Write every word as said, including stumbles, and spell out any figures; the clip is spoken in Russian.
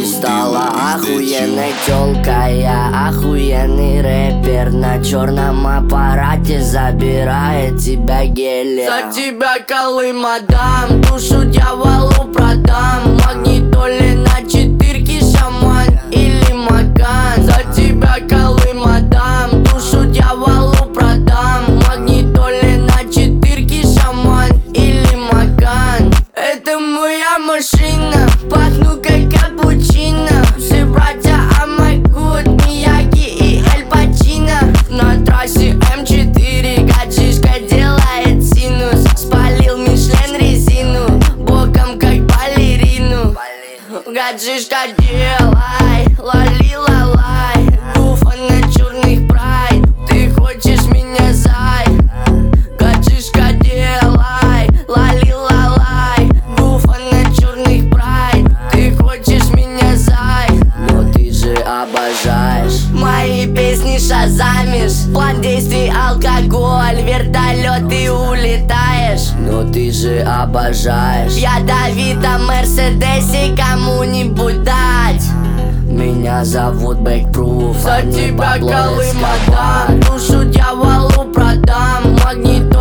Ты стала охуенной тёлкой, я охуенный рэпер. На черном аппарате забирает тебя гелия. За тебя Колым отдам, душу дьяволу продам. Магнитоле на четырке, шаман или Макан. За тебя Колым отдам, душу дьяволу продам. Магнитоле на четырке, шаман или Макан. Это моя машина, пахну как капучино. Все братья Амагут, Мияги и Эль Пачино. На трассе эм четыре гаджишка делает синус. Спалил Мишлен резину, боком как балерину. Гаджишка делай, лали-лалай. Гуфа на черных прайд, ты хочешь меня, зай. Гаджишка делай, лали-лалай. Гуфа на черных прайд, ты хочешь меня, зай. Но ты же обожаешь Мои песни шазамишь. План действий алкоголь, вертолет ты улетаешь. Но ты же обожаешь Я Давида Мерседесе кому-нибудь дать. Меня зовут Бэкпруф, За а не тебя Пабло Колым Эскобар. отдам, душу дьяволу продам. Магнит